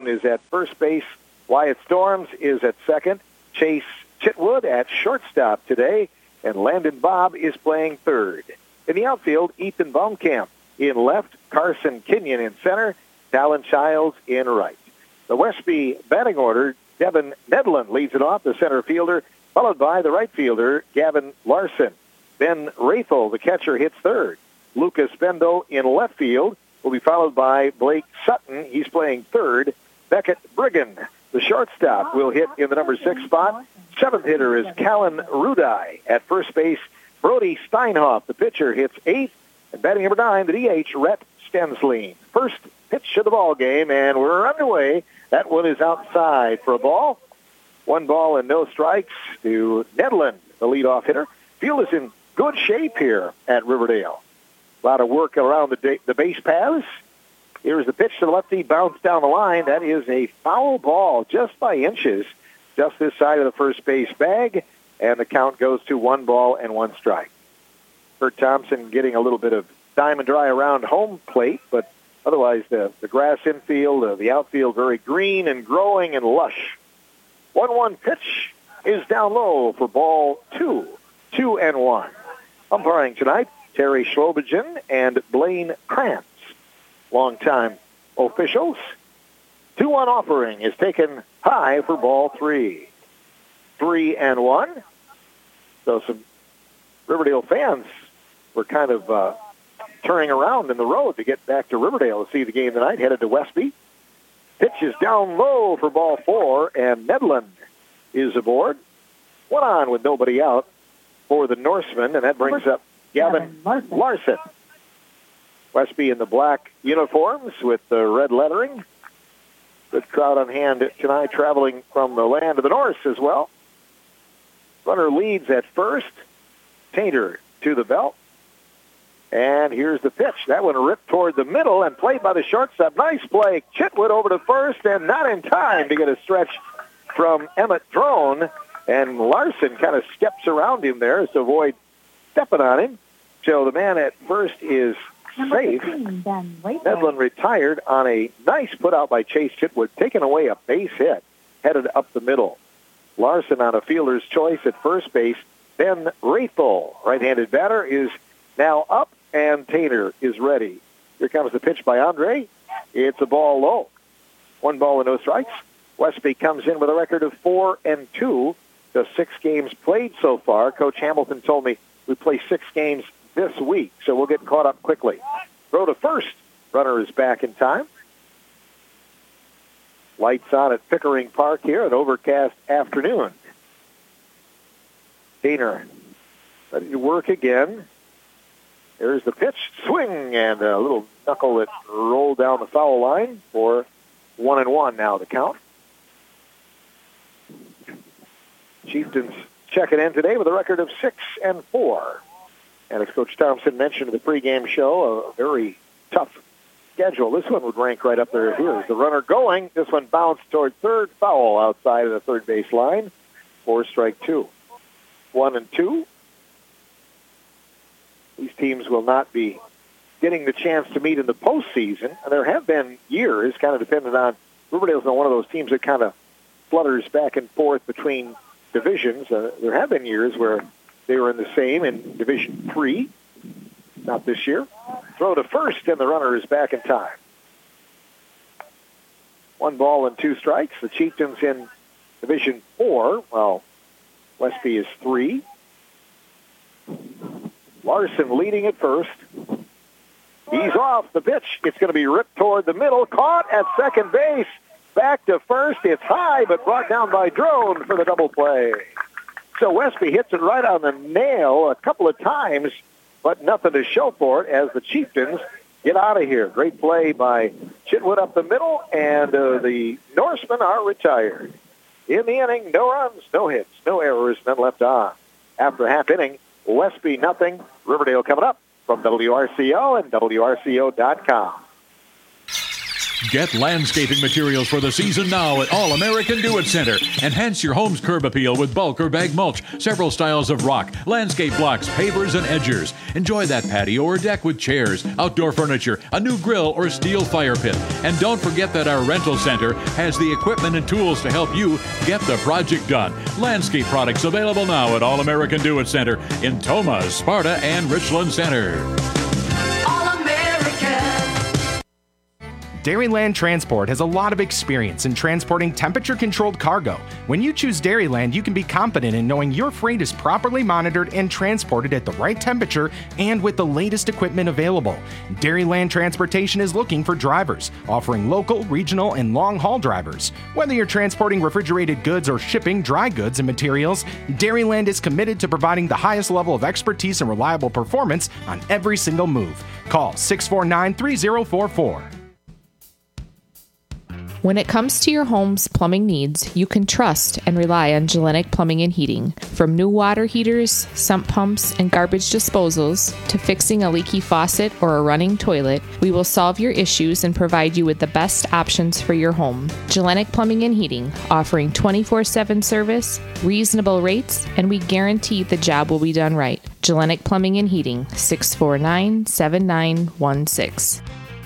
Gordon is at first base. Wyatt Storms is at second. Chase Chitwood at shortstop today. And Landon Bobb is playing third. In the outfield, Ethan Baumkamp in left. Carson Kenyon in center. Talon Childs in right. The Westby batting order, Devin Nedlund leads it off, the center fielder, followed by the right fielder, Gavin Larson. Ben Rathel, the catcher, hits third. Lucas Bendo in left field will be followed by Blake Sutton. He's playing third. Beckett Brigham, the shortstop, will hit in the number 6 spot. Seventh hitter is Callan Rudai. At first base, Brody Steinhoff, the pitcher, hits 8th. And batting number 9, the DH, Rhett Stenslein. First pitch of the ball game, and we're underway. That one is outside for a ball. 1 ball and no strikes to Nedlund, the leadoff hitter. Field is in good shape here at Riverdale. A lot of work around the base paths. Here's the pitch to the lefty, bounce down the line. That is a foul ball just by inches, just this side of the first base bag, and the count goes to 1 ball and 1 strike. Kurt Thompson getting a little bit of time and dry around home plate, but otherwise the grass infield, the outfield very green and growing and lush. 1-1 pitch is down low for ball 2. 2-1. Umpiring tonight, Terry Schlobigen and Blaine Krantz. Longtime officials. 2-1 offering is taken high for ball 3. 3-1. So some Riverdale fans were kind of turning around in the road to get back to Riverdale to see the game tonight, headed to Westby. Pitch is down low for ball 4, and Nedlund is aboard. 1 on with nobody out for the Norseman, and that brings up Gavin Larson. Westby in the black uniforms with the red lettering. Good crowd on hand tonight, traveling from the land of the Norse as well. Runner leads at first. Tainter to the belt. And here's the pitch. That one ripped toward the middle and played by the shortstop. Nice play. Chitwood over to first, and not in time to get a stretch from Emmett Drone. And Larson kind of steps around him there to avoid stepping on him. So the man at first is safe. Nedlund retired on a nice put out by Chase Chitwood, taking away a base hit, headed up the middle. Larson on a fielder's choice at first base. Ben Rathel, right-handed batter, is now up, and Tainter is ready. Here comes the pitch by Andre. It's a ball low. 1 ball and no strikes. Westby comes in with a record of 4-2. The 6 games played so far. Coach Hamilton told me we play 6 games this week, so we'll get caught up quickly. Throw to first. Runner is back in time. Lights on at Pickering Park here, an overcast afternoon. Tainter ready to work again. There's the pitch. Swing, and a little knuckle that rolled down the foul line for 1-1 now the count. Chieftains checking in today with a record of 6-4. And as Coach Thompson mentioned in the pregame show, a very tough schedule. This one would rank right up there. Here's the runner going. This one bounced toward third, foul outside of the third base line for strike 2. 1-2. These teams will not be getting the chance to meet in the postseason. And there have been years, kind of dependent on, Riverdale's not one of those teams that kind of flutters back and forth between divisions. There have been years where they were in the same in Division 3. Not this year. Throw to first, and the runner is back in time. 1 ball and 2 strikes. The Chieftains in Division 4. Well, Westby is 3. Larson leading at first. He's off the pitch. It's going to be ripped toward the middle. Caught at second base. Back to first. It's high, but brought down by Drone for the double play. So Westby hits it right on the nail a couple of times, but nothing to show for it as the Chieftains get out of here. Great play by Chitwood up the middle, and the Norsemen are retired. In the inning, no runs, no hits, no errors, none left on. After half inning, Westby nothing. Riverdale coming up from WRCO and WRCO.com. Get landscaping materials for the season now at All American Do It Center. Enhance your home's curb appeal with bulk or bag mulch, several styles of rock, landscape blocks, pavers, and edgers. Enjoy that patio or deck with chairs, outdoor furniture, a new grill, or steel fire pit. And don't forget that our rental center has the equipment and tools to help you get the project done. Landscape products available now at All American Do It Center in Toma, Sparta, and Richland Center. Dairyland Transport has a lot of experience in transporting temperature-controlled cargo. When you choose Dairyland, you can be confident in knowing your freight is properly monitored and transported at the right temperature and with the latest equipment available. Dairyland Transportation is looking for drivers, offering local, regional, and long-haul drivers. Whether you're transporting refrigerated goods or shipping dry goods and materials, Dairyland is committed to providing the highest level of expertise and reliable performance on every single move. Call 649-3044. When it comes to your home's plumbing needs, you can trust and rely on Gellenic Plumbing and Heating. From new water heaters, sump pumps, and garbage disposals, to fixing a leaky faucet or a running toilet, we will solve your issues and provide you with the best options for your home. Gellenic Plumbing and Heating, offering 24/7 service, reasonable rates, and we guarantee the job will be done right. Gellenic Plumbing and Heating, 649-7916.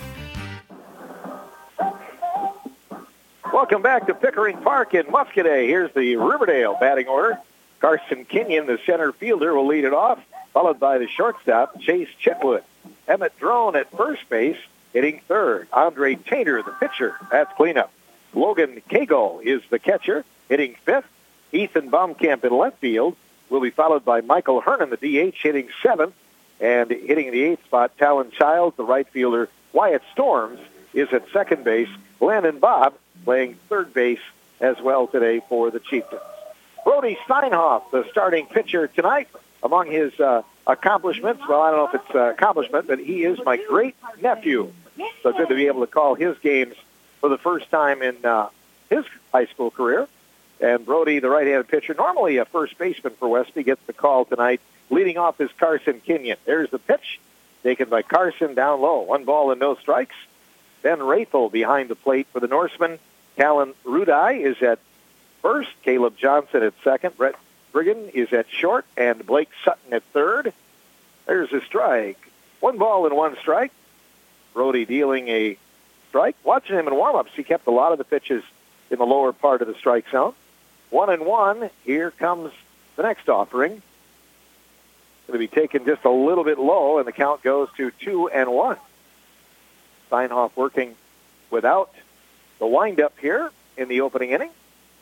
Welcome back to Pickering Park in Muscadet. Here's the Riverdale batting order. Carson Kenyon, the center fielder, will lead it off, followed by the shortstop, Chase Chitwood. Emmett Drone at first base, hitting third. Andre Tainter, the pitcher, that's cleanup. Logan Cagle is the catcher, hitting fifth. Ethan Baumkamp in left field will be followed by Michael Hernan, the DH, hitting seventh. And hitting the eighth spot, Talon Childs, the right fielder. Wyatt Storms is at second base. Landon Bob playing third base as well today for the Chieftains. Brody Steinhoff, the starting pitcher tonight. Among his accomplishments, well, I don't know if it's an accomplishment, but he is my great-nephew. So good to be able to call his games for the first time in his high school career. And Brody, the right-handed pitcher, normally a first baseman for Westby, gets the call tonight. Leading off is Carson Kenyon. There's the pitch, taken by Carson down low. 1 ball and no strikes. Ben Rathel behind the plate for the Norseman. Callan Rudai is at first. Caleb Johnson at second. Brett Brigham is at short. And Blake Sutton at third. There's a strike. 1 ball and 1 strike. Brody dealing a strike. Watching him in warm-ups, he kept a lot of the pitches in the lower part of the strike zone. 1-1. Here comes the next offering. Going to be taken just a little bit low, and the count goes to 2-1. Steinhoff working without the windup here in the opening inning.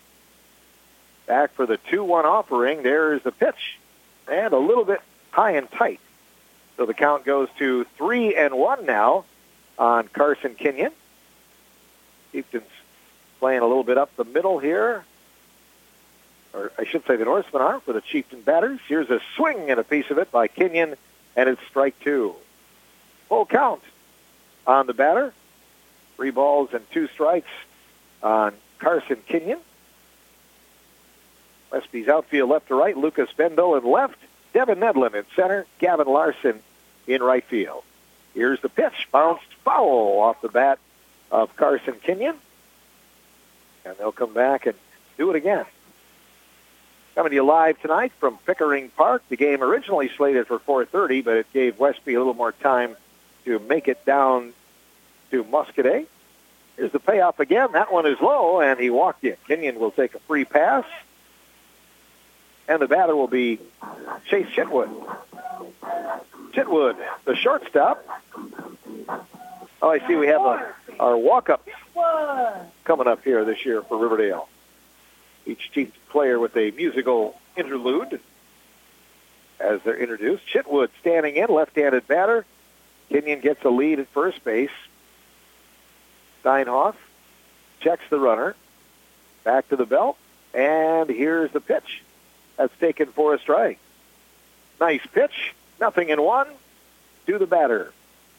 Back for the 2-1 offering. There's the pitch. And a little bit high and tight. So the count goes to 3-1 now on Carson Kenyon. Chieftains playing a little bit up the middle here. Or I should say the Norsemen are for the Chieftain batters. Here's a swing and a piece of it by Kenyon, and it's strike 2. Full count on the batter. 3 balls and 2 strikes on Carson Kenyon. Westby's outfield left to right. Lucas Bendel in left. Devin Nedlin in center. Gavin Larson in right field. Here's the pitch. Bounced foul off the bat of Carson Kenyon. And they'll come back and do it again. Coming to you live tonight from Pickering Park. The game originally slated for 4:30, but it gave Westby a little more time to make it down to Muscadet. Here's the payoff again. That one is low, and he walked in. Kenyon will take a free pass. And the batter will be Chase Chitwood. Chitwood, the shortstop. Oh, I see we have our walk-up coming up here this year for Riverdale. Each team player with a musical interlude as they're introduced. Chitwood standing in, left-handed batter. Kenyon gets a lead at first base. Steinhoff checks the runner. Back to the belt. And here's the pitch. That's taken for a strike. Nice pitch. 0-1 to the batter.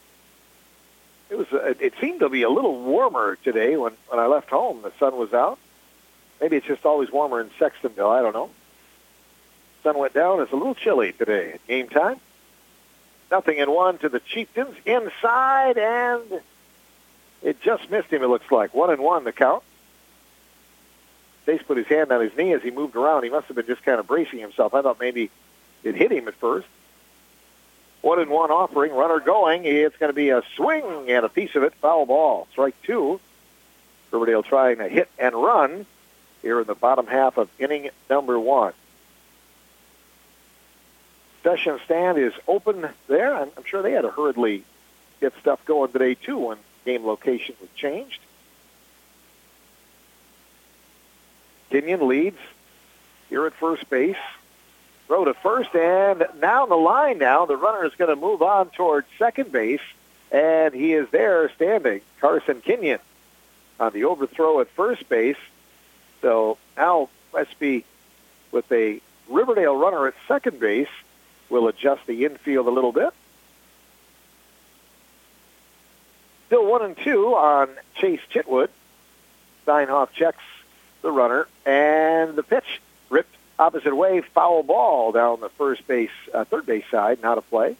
It seemed to be a little warmer today when I left home. The sun was out. Maybe it's just always warmer in Sextonville. I don't know. Sun went down. It's a little chilly today at game time. 0-1 to the Chieftains. Inside, and It just missed him, it looks like. 1-1 the count. Chase put his hand on his knee as he moved around. He must have been just kind of bracing himself. I thought maybe it hit him at first. 1-1 offering, runner going. It's going to be a swing and a piece of it, foul ball. Strike 2. Riverdale trying to hit and run here in the bottom half of inning number 1. Session stand is open there. I'm sure they had to hurriedly get stuff going today, too, when game location was changed. Kenyon leads here at first base. Throw to first, and now the line now. The runner is going to move on towards second base, and he is there standing, Carson Kenyon, on the overthrow at first base. So now Westby, with a Riverdale runner at second base, will adjust the infield a little bit. Still 1-2 on Chase Chitwood. Steinhoff checks the runner, and the pitch ripped opposite way, foul ball down the third base side, not a play.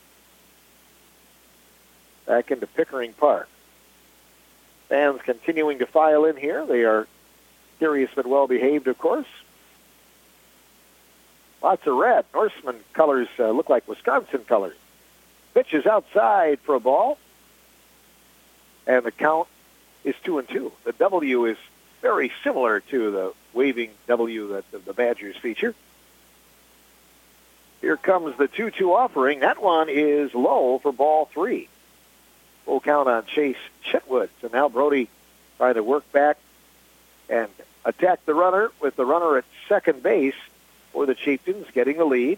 Back into Pickering Park. Fans continuing to file in here. They are curious but well behaved, of course. Lots of red. Norseman colors look like Wisconsin colors. Pitch is outside for a ball, and the count is 2-2. The W is very similar to the waving W that the Badgers feature. Here comes the 2-2 offering. That one is low for ball 3. Full count on Chase Chitwood. So now Brody trying to work back and attack the runner with the runner at second base for the Chieftains, getting the lead.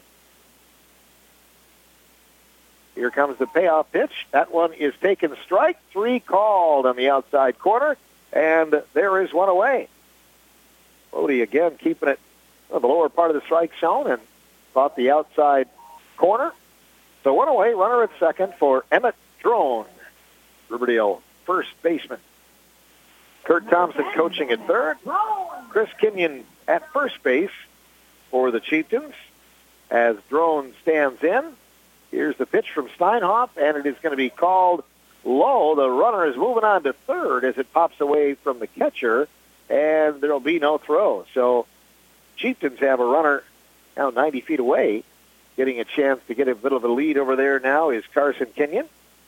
Here comes the payoff pitch. That one is taken strike. 3 called on the outside corner. And there is one away. Brody again keeping it on the lower part of the strike zone and caught the outside corner. So one away, runner at second for Emmett Drone, Riverdale first baseman. Kurt Thompson coaching at third. Chris Kenyon at first base for the Chieftains as Drone stands in. Here's the pitch from Steinhoff, and it is going to be called low. The runner is moving on to third as it pops away from the catcher, and there will be no throw. So Chieftains have a runner now 90 feet away. Getting a chance to get a bit of a lead over there now is Carson Kenyon.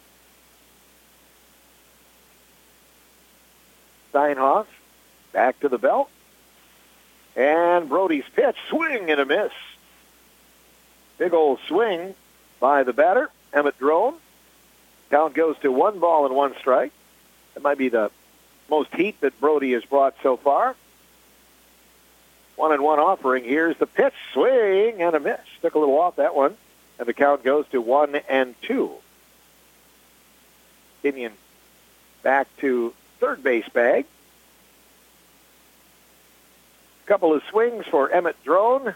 Steinhoff back to the belt. And Brody's pitch, swing and a miss. Big old swing by the batter, Emmett Drone. Count goes to 1-1 That might be the most heat that Brody has brought so far. 1-1 offering. Here's the pitch. Swing and a miss. Took a little off that one. And the count goes to 1-2. Kenyon back to third base bag. Couple of swings for Emmett Drone.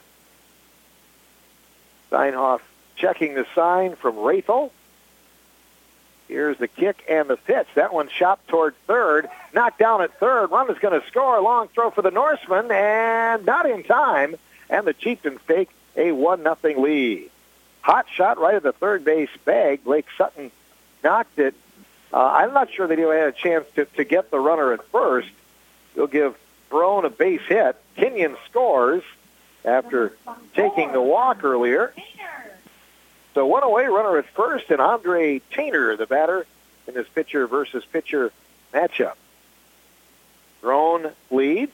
Steinhoff checking the sign from Rathel. Here's the kick and the pitch. That one chopped toward third. Knocked down at third. Runner's going to score. A long throw for the Norseman, and not in time. And the Chieftains take a 1-0 lead. Hot shot right at the third base bag. Blake Sutton knocked it. I'm not sure that he had a chance to get the runner at first. He'll give Drone a base hit. Kenyon scores after taking the walk earlier. So one away, runner at first, and Andre Tainer, the batter, in this pitcher versus pitcher matchup. Drone leads.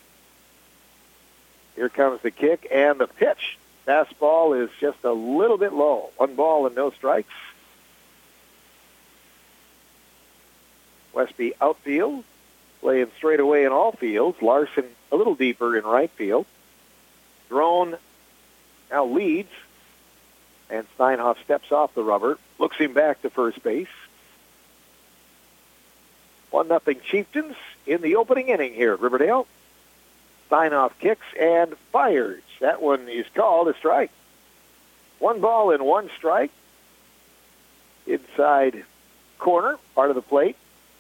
Here comes the kick and the pitch. Fastball is just a little bit low. 1 ball and no strikes. Westby outfield, playing straight away in all fields. Larson a little deeper in right field. Drone now leads. And Steinhoff steps off the rubber, looks him back to first base. 1-0 Chieftains in the opening inning here at Riverdale. Steinhoff kicks and fires. That one is called a strike. 1 ball and 1 strike. Inside corner, part of the plate.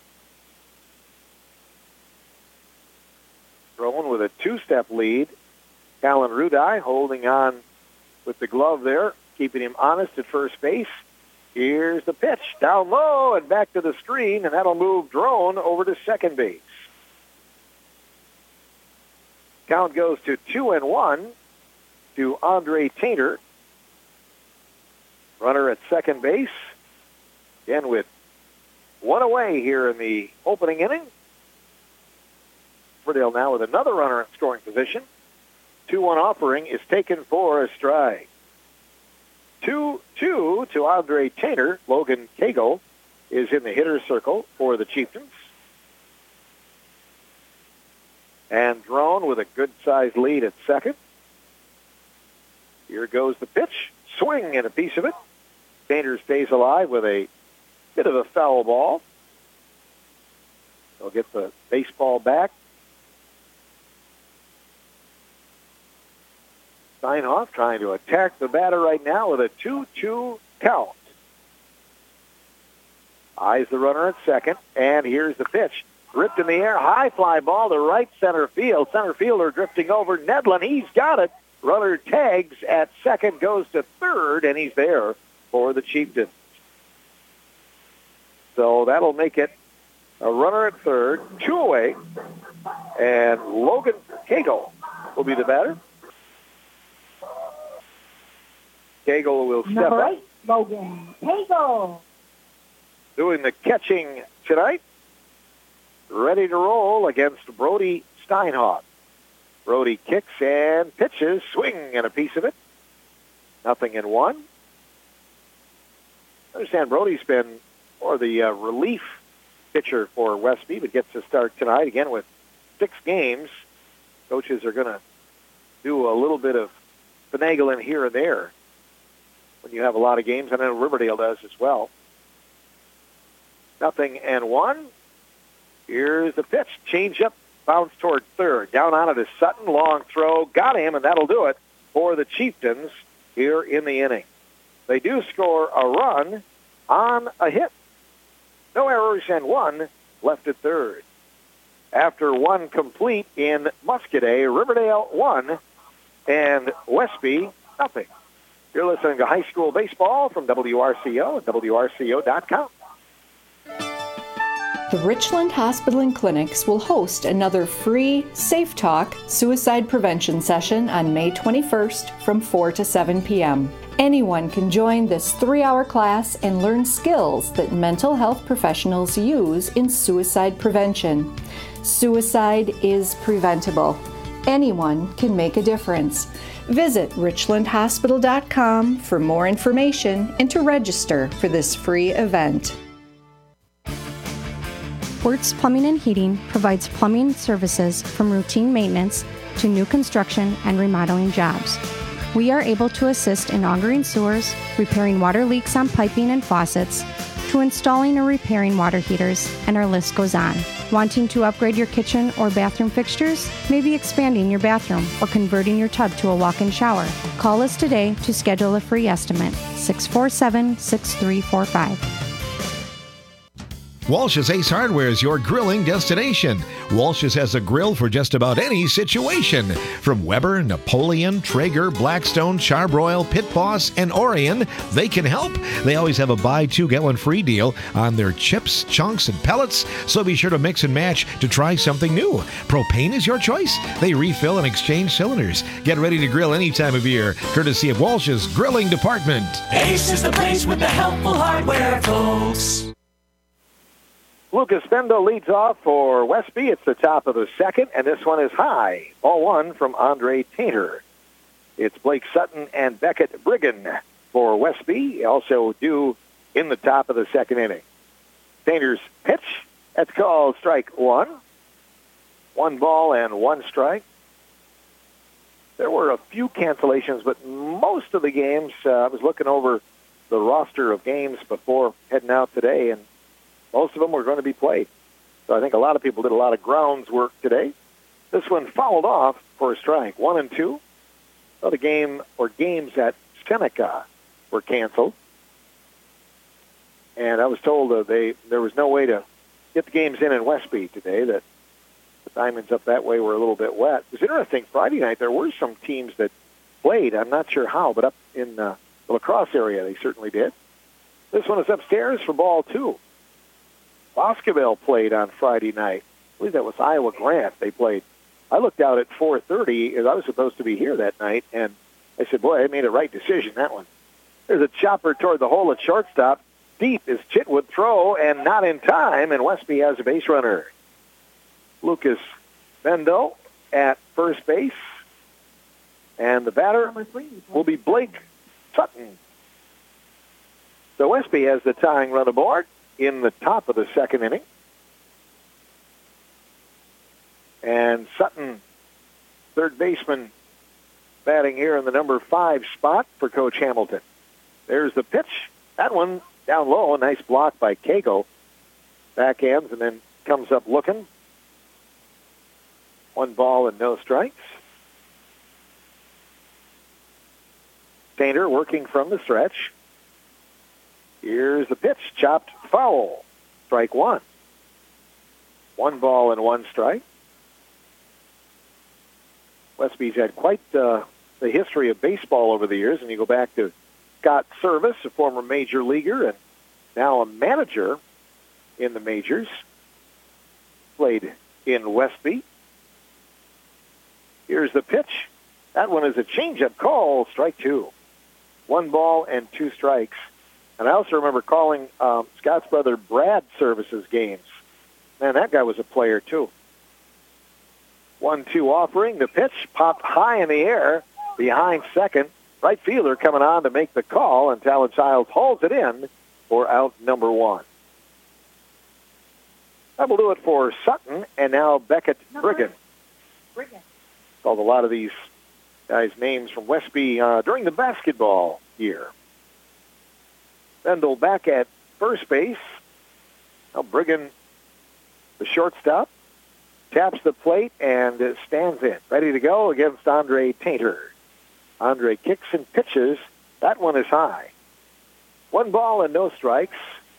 Drone with a 2-step lead. Callan Rudai holding on with the glove there, keeping him honest at first base. Here's the pitch. Down low and back to the screen, and that'll move Drone over to second base. Count goes to 2-1 to Andre Tainter. Runner at second base. Again with one away here in the opening inning. Riverdale now with another runner in scoring position. 2-1 offering is taken for a strike. 2-2 to Andre Tainter. Logan Cagle is in the hitter's circle for the Chieftains. And Drone with a good-sized lead at second. Here goes the pitch. Swing and a piece of it. Tainter stays alive with a bit of a foul ball. They'll get the baseball back. Steinhoff trying to attack the batter right now with a 2-2 count. Eyes the runner at second, and here's the pitch. Ripped in the air, high fly ball to right center field. Center fielder drifting over. Nedlin, he's got it. Runner tags at second, goes to third, and he's there for the Chieftains. So that'll make it a runner at third, 2 away, and Logan Cagle will be the batter. Cagle will step Number up. 8, Logan Cagle. Doing the catching tonight. Ready to roll against Brody Steinhoff. Brody kicks and pitches, swing and a piece of it. 0-1. I understand Brody's been more the relief pitcher for Westby, but gets to start tonight again with 6 games. Coaches are going to do a little bit of finagling here and there when you have a lot of games. I know Riverdale does as well. 0-1. Here's the pitch. Change up, bounce toward third. Down on it is Sutton. Long throw. Got him, and that'll do it for the Chieftains here in the inning. They do score a run on a hit. No errors and 1 left at third. After 1 complete in Muscadet, Riverdale 1 and Westby 0. You're listening to High School Baseball from WRCO and WRCO.com. The Richland Hospital and Clinics will host another free Safe Talk suicide prevention session on May 21st from 4 to 7 p.m. Anyone can join this 3-hour class and learn skills that mental health professionals use in suicide prevention. Suicide is preventable. Anyone can make a difference. Visit richlandhospital.com for more information and to register for this free event. Wertz Plumbing and Heating provides plumbing services from routine maintenance to new construction and remodeling jobs. We are able to assist in augering sewers, repairing water leaks on piping and faucets, to installing or repairing water heaters, and our list goes on. Wanting to upgrade your kitchen or bathroom fixtures? Maybe expanding your bathroom or converting your tub to a walk-in shower? Call us today to schedule a free estimate, 647-6345. Walsh's Ace Hardware is your grilling destination. Walsh's has a grill for just about any situation. From Weber, Napoleon, Traeger, Blackstone, Charbroil, Pit Boss, and Orion, they can help. They always have a buy 2 get 1 free deal on their chips, chunks, and pellets, so be sure to mix and match to try something new. Propane is your choice. They refill and exchange cylinders. Get ready to grill any time of year, courtesy of Walsh's Grilling Department. Ace is the place with the helpful hardware, folks. Lucas Bendo leads off for Westby. It's the top of the second, and this one is high. Ball 1 from Andre Tainter. It's Blake Sutton and Beckett Brigham for Westby, also due in the top of the second inning. Tainter's pitch, that's called strike 1. 1 ball and 1 strike. There were a few cancellations, but most of the games, I was looking over the roster of games before heading out today, and most of them were going to be played. So I think a lot of people did a lot of grounds work today. This one fouled off for a strike, 1 and 2. So the game or games at Seneca were canceled. And I was told there was no way to get the games in Westby today, that the diamonds up that way were a little bit wet. It was interesting, Friday night there were some teams that played. I'm not sure how, but up in the La Crosse area they certainly did. This one is upstairs for ball 2. Boscobel played on Friday night. I believe that was Iowa Grant they played. I looked out at 4:30 as I was supposed to be here that night, and I said, boy, I made a right decision, that one. There's a chopper toward the hole at shortstop. Deep is Chitwood throw, and not in time, and Westby has a base runner. Lucas Bendo at first base, and the batter will be Blake Sutton. So Westby has the tying run aboard in the top of the second inning. And Sutton, third baseman, batting here in the number 5 spot for Coach Hamilton. There's the pitch. That one down low, a nice block by Kago. Backhands and then comes up looking. 1 ball and no strikes. Tainter working from the stretch. Here's the pitch, chopped foul. Strike 1. 1 ball and 1 strike. Westby's had quite the history of baseball over the years, and you go back to Scott Service, a former major leaguer and now a manager in the majors. Played in Westby. Here's the pitch. That one is a changeup call, strike 2. 1 ball and 2 strikes. And I also remember calling Scott's brother Brad Service's games. Man, that guy was a player, too. 1-2 offering. The pitch popped high in the air behind second. Right fielder coming on to make the call, and Talon Childs holds it in for out number 1. That will do it for Sutton, and now Beckett Brigham. Called a lot of these guys' names from Westby during the basketball year. Bendel back at first base. Now Brigham, the shortstop, taps the plate and stands in, ready to go against Andre Tainter. Andre kicks and pitches. That one is high. 1 ball and no strikes.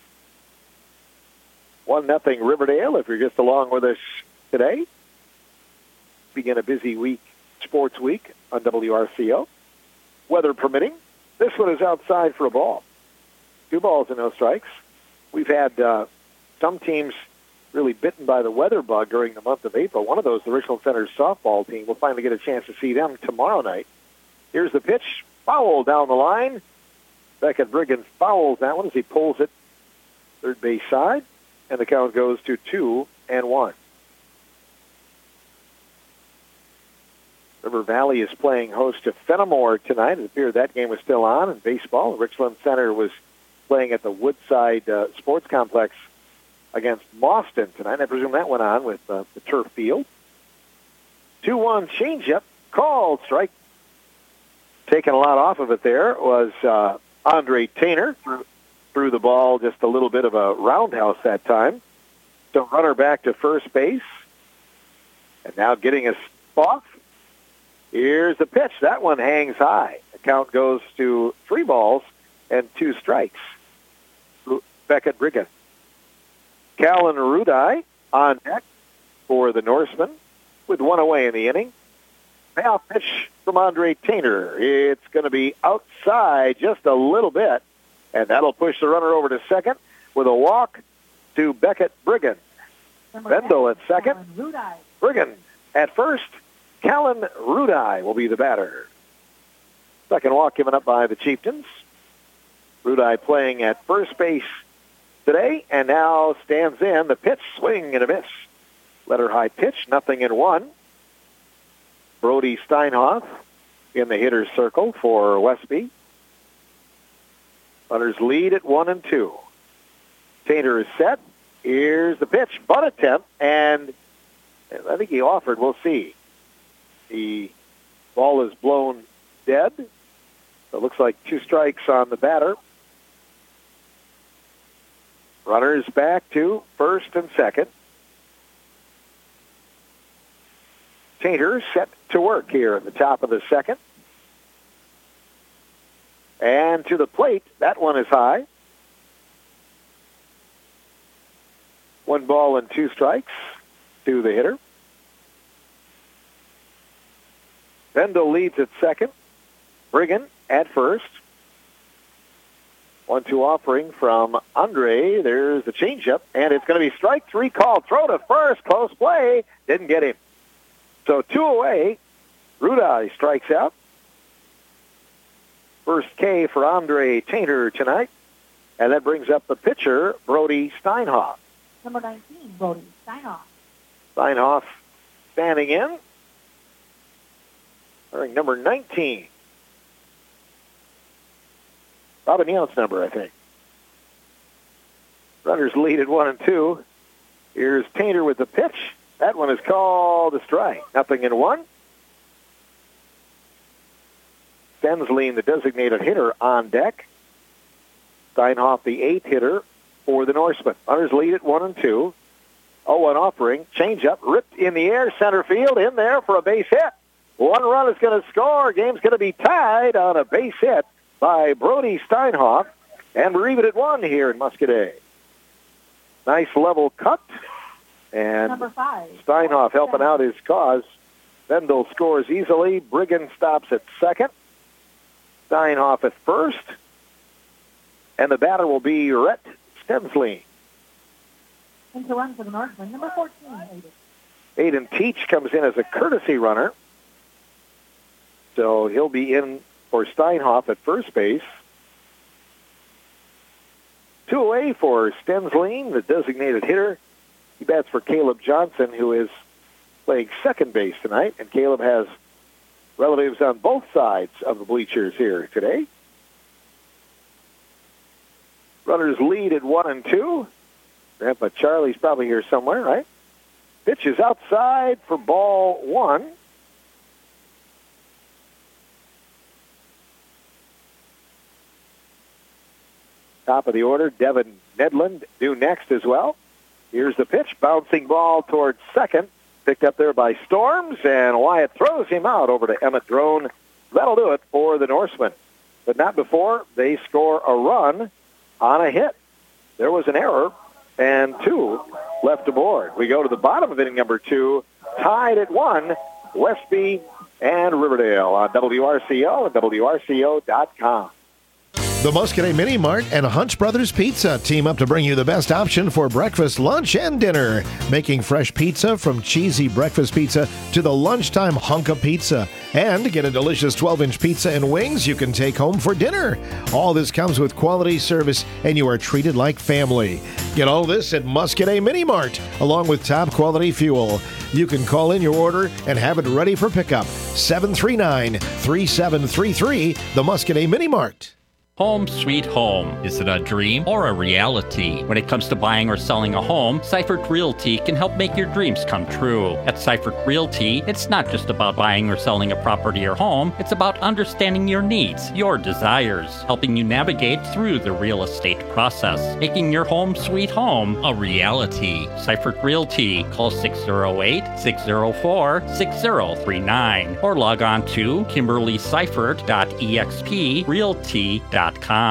1-0 Riverdale, if you're just along with us today. Begin a busy week, sports week on WRCO. Weather permitting. This one is outside for a ball. 2 balls and no strikes. We've had some teams really bitten by the weather bug during the month of April. One of those, the Richland Center's softball team, we'll finally get a chance to see them tomorrow night. Here's the pitch. Foul down the line. Beckett Brigham fouls that one as he pulls it third base side, and the count goes to 2-1. River Valley is playing host to Fenimore tonight. It appeared that game was still on in baseball. Richland Center was playing at the Woodside Sports Complex against Boston tonight. I presume that went on with the turf field. 2-1 changeup, called strike. Taking a lot off of it there was Andre Tainter. Threw the ball just a little bit of a roundhouse that time. So runner back to first base. And now getting us off. Here's the pitch. That one hangs high. The count goes to 3 balls and 2 strikes. Beckett Brigham. Callan Rudai on deck for the Norseman with 1 away in the inning. Payoff pitch from Andre Tainter. It's going to be outside just a little bit, and that'll push the runner over to second with a walk to Beckett Brigham. Bendel at second. Brigham at first. Callan Rudai will be the batter. Second walk given up by the Chieftains. Rudai playing at first base today, and now stands in. The pitch, swing and a miss. Letter high pitch, 0-1. Brody Steinhoff in the hitter's circle for Westby. Runners lead at 1-2. Tainter is set. Here's the pitch, bunt attempt, and I think he offered. We'll see. The ball is blown dead. So it looks like 2 strikes on the batter. Runners back to first and second. Tainter set to work here at the top of the second. And to the plate, that one is high. 1 ball and 2 strikes to the hitter. Bendel leads at second. Brigham at first. 1-2 offering from Andre. There's the changeup, and it's going to be strike three called. Throw to first. Close play. Didn't get him. So 2 away. Ruda strikes out. First K for Andre Tainter tonight. And that brings up the pitcher, Brody Steinhoff. Number 19, Brody Steinhoff. Steinhoff standing in. Wearing number 19. Robin Yount's number, I think. Runners lead at 1-2. Here's Tainter with the pitch. That one is called a strike. 0-1. Stenslein, the designated hitter, on deck. Steinhoff, the 8th hitter for the Norsemen. Runners lead at 1-2. 0-1 offering. Changeup ripped in the air. Center field in there for a base hit. 1 run is going to score. Game's going to be tied on a base hit by Brody Steinhoff. And we're even at 1 here in Muscadet. Nice level cut. And number 5. Steinhoff helping out his cause. Vendel scores easily. Briggan stops at second. Steinhoff at first. And the batter will be Rhett Stenslein. Into run for the Norseman, number 14, Aiden. Aiden Teach comes in as a courtesy runner. So he'll be in for Steinhoff at first base. 2 away for Stenslein, the designated hitter. He bats for Caleb Johnson, who is playing second base tonight. And Caleb has relatives on both sides of the bleachers here today. Runners lead at 1-2. Grandpa Charlie's probably here somewhere, right? Pitch is outside for ball 1. Top of the order, Devin Nedland due next as well. Here's the pitch, bouncing ball towards second. Picked up there by Storms, and Wyatt throws him out over to Emmett Drone. That'll do it for the Norsemen. But not before they score a run on a hit. There was an error, and 2 left aboard. We go to the bottom of inning number 2, tied at 1, Westby and Riverdale on WRCO and WRCO.com. The Muscadet Mini Mart and Hunch Brothers Pizza team up to bring you the best option for breakfast, lunch, and dinner. Making fresh pizza from cheesy breakfast pizza to the lunchtime hunk of pizza. And get a delicious 12-inch pizza and wings you can take home for dinner. All this comes with quality service, and you are treated like family. Get all this at Muscadet Mini Mart, along with top quality fuel. You can call in your order and have it ready for pickup. 739-3733, the Muscadet Mini Mart. Home sweet home. Is it a dream or a reality? When it comes to buying or selling a home, Seifert Realty can help make your dreams come true. At Seifert Realty, it's not just about buying or selling a property or home, it's about understanding your needs, your desires, helping you navigate through the real estate process, making your home sweet home a reality. Seifert Realty. Call 608-604-6039 or log on to KimberlySeifert.exprealty.com.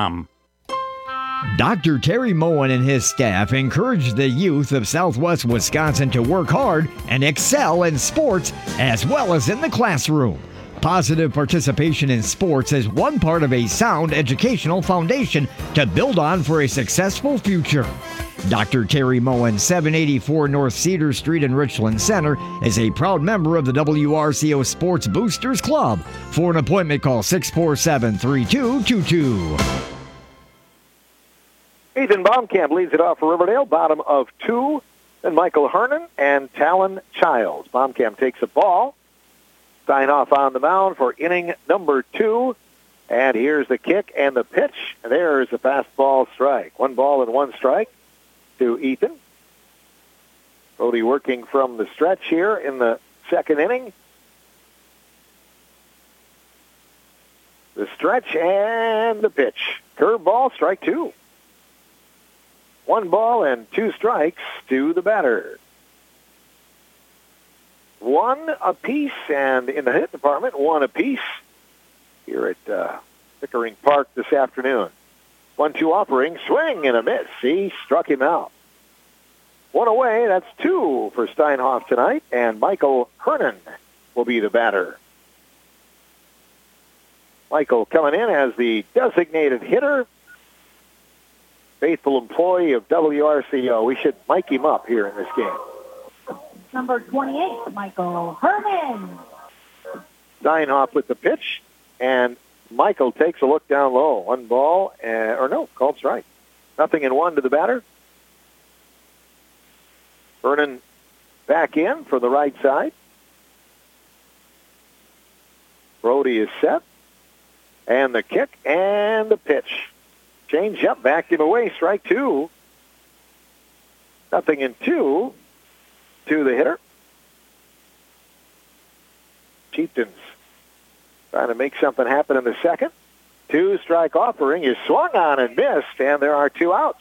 Dr. Terry Moen and his staff encourage the youth of Southwest Wisconsin to work hard and excel in sports as well as in the classroom. Positive participation in sports is one part of a sound educational foundation to build on for a successful future. Dr. Terry Moen, 784 North Cedar Street in Richland Center, is a proud member of the WRCO Sports Boosters Club. For an appointment, call 647-3222. Ethan Baumkamp leads it off for Riverdale, bottom of 2. Then Michael Hernan and Talon Childs. Baumkamp takes a ball. Steinhoff on the mound for inning number 2. And here's the kick and the pitch. And there's a fastball strike. 1 ball and 1 strike to Ethan. Brody working from the stretch here in the second inning. The stretch and the pitch. Curveball, strike 2. 1 ball and 2 strikes to the batter. 1 apiece, and in the hit department, 1 apiece here at Pickering Park this afternoon. 1-2 offering, swing and a miss. He struck him out. 1 away, that's 2 for Steinhoff tonight, and Michael Hernan will be the batter. Michael coming in as the designated hitter. faithful employee of WRCO. We should mic him up here in this game. Number 28, Michael Herman. Steinhoff with the pitch, and Michael takes a look down low. One ball, called strike. 0-1 to the batter. Vernon back in for the right side. Brody is set. And the kick and the pitch. Change up, backed him away, strike 2. 0-2 to the hitter. Chieftains trying to make something happen in the second. 2-strike offering is swung on and missed, and there are 2 outs.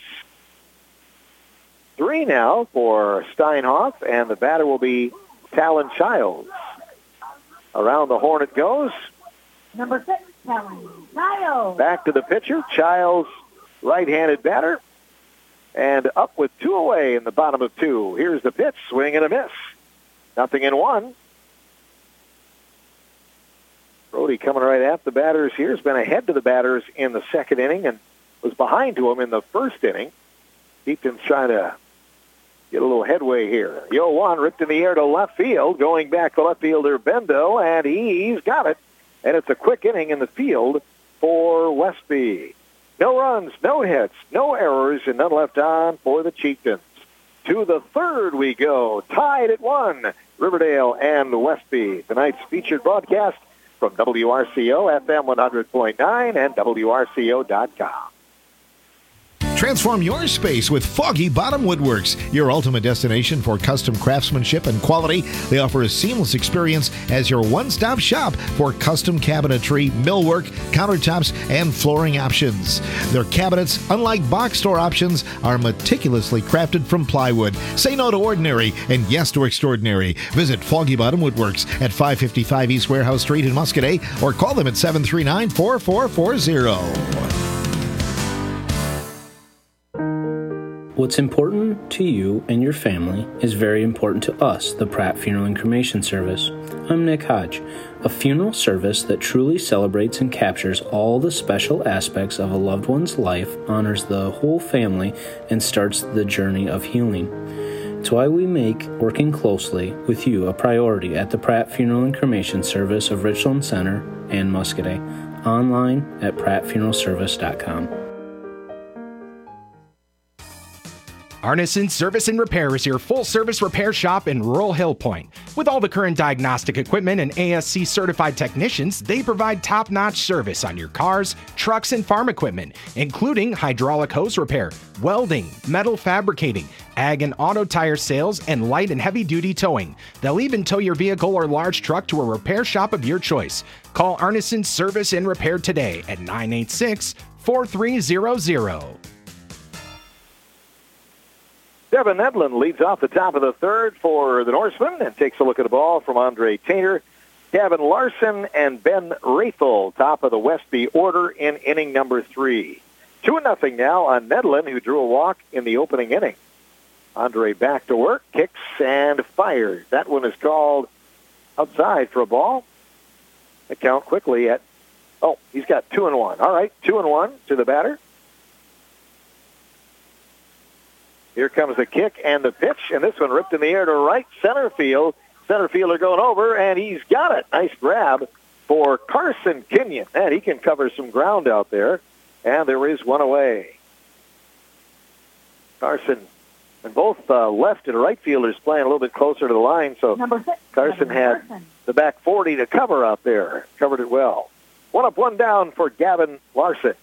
3 now for Steinhoff, and the batter will be Talon Childs. Around the horn it goes. Number 6, Talon Childs. Back to the pitcher. Childs, right-handed batter. And up with 2 away in the bottom of 2. Here's the pitch, swing and a miss. 0-1. Brody coming right at the batters here. Has been ahead to the batters in the second inning and was behind to him in the first inning. Chieftains trying to get a little headway here. The 0-1 ripped in the air to left field. Going back to left fielder Bendo, and he's got it. And it's a quick inning in the field for Westby. No runs, no hits, no errors, and none left on for the Chieftains. To the third we go, tied at 1, Riverdale and Westby. Tonight's featured broadcast from WRCO, FM 100.9, and WRCO.com. Transform your space with Foggy Bottom Woodworks, your ultimate destination for custom craftsmanship and quality. They offer a seamless experience as your one-stop shop for custom cabinetry, millwork, countertops, and flooring options. Their cabinets, unlike box store options, are meticulously crafted from plywood. Say no to ordinary and yes to extraordinary. Visit Foggy Bottom Woodworks at 555 East Warehouse Street in Muscoda, or call them at 739-4440. What's important to you and your family is very important to us, the Pratt Funeral and Cremation Service. I'm Nick Hodge. A funeral service that truly celebrates and captures all the special aspects of a loved one's life, honors the whole family, and starts the journey of healing. It's why we make working closely with you a priority at the Pratt Funeral and Cremation Service of Richland Center and Muscoda. Online at prattfuneralservice.com. Arneson Service and Repair is your full-service repair shop in rural Hill Point. With all the current diagnostic equipment and ASC-certified technicians, they provide top-notch service on your cars, trucks, and farm equipment, including hydraulic hose repair, welding, metal fabricating, ag and auto tire sales, and light and heavy-duty towing. They'll even tow your vehicle or large truck to a repair shop of your choice. Call Arneson Service and Repair today at 986-4300. Devin Edlin leads off the top of the third for the Norsemen and takes a look at the ball from Andre Tainter. Gavin Larson and Ben Rathel, top of the Westby order in inning number 3. 2-0 now on Nedlin, who drew a walk in the opening inning. Andre back to work, kicks and fires. That one is called outside for a ball. The count quickly at, he's got 2-1. All right, 2-1 to the batter. Here comes the kick and the pitch, and this one ripped in the air to right center field. Center fielder going over, and he's got it. Nice grab for Carson Kenyon. And he can cover some ground out there, and there is one away. Carson and both left and right fielders playing a little bit closer to the line, so Carson had the back 40 to cover out there. Covered it well. 1 up, 1 down for Gavin Larson.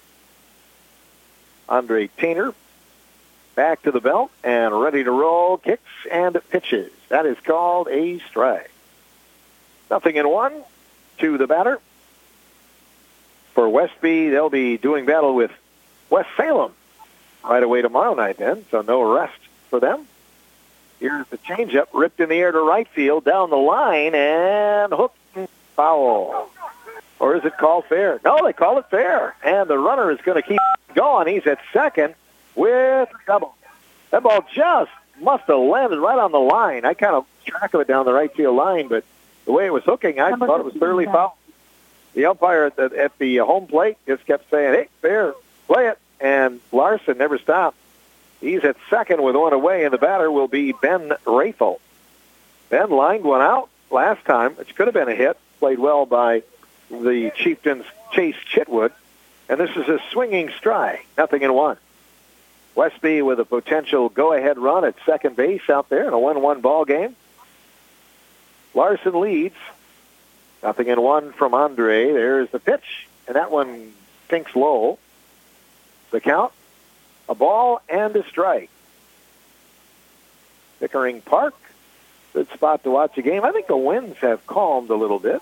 Andre Tainter back to the belt and ready to roll, kicks and pitches. That is called a strike. 0-1 to the batter. For Westby, they'll be doing battle with West Salem right away tomorrow night then, so no rest for them. Here's the changeup, ripped in the air to right field, down the line, and hooked and foul. Or is it called fair? No, they call it fair. And the runner is going to keep going. He's at second with double. That ball just must have landed right on the line. I kind of track of it down the right field line, but the way it was hooking, I thought it was thoroughly foul. The umpire at the home plate just kept saying, hey, fair, play it. and Larson never stopped. He's at second with one away, and the batter will be Ben Rafel. Ben lined one out last time, which could have been a hit. Played well by the Chieftains' Chase Chitwood. And this is a swinging strike, 0-1. Westby with a potential go-ahead run at second base out there in a 1-1 ball game. Larson leads, 0-1 from Andre. There's the pitch, and that one sinks low. The count, a ball and a strike. Pickering Park, good spot to watch a game. I think the winds have calmed a little bit.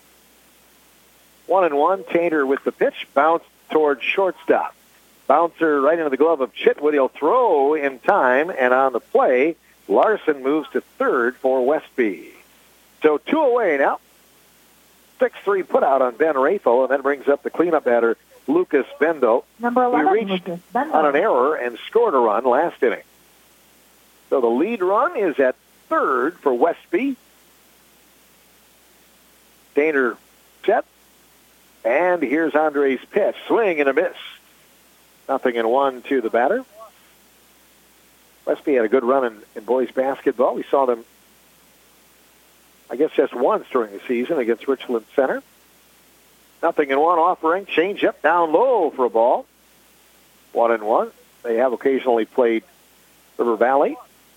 1-1, Tainter with the pitch, bounced towards shortstop. Bouncer right into the glove of Chitwood. He'll throw in time, and on the play, Larson moves to third for Westby. So 2 away now. 6-3 put out on Ben Rafel, and that brings up the cleanup batter, Lucas Bendo. Number 11, he reached on an error and scored a run last inning. So the lead run is at third for Westby. Tainter set. And here's Andre's pitch. Swing and a miss. 0-1 to the batter. Westby had a good run in boys basketball. We saw them, I guess, just once during the season against Richland Center. 0-1 offering. Change up down low for a ball. 1-1. They have occasionally played River Valley.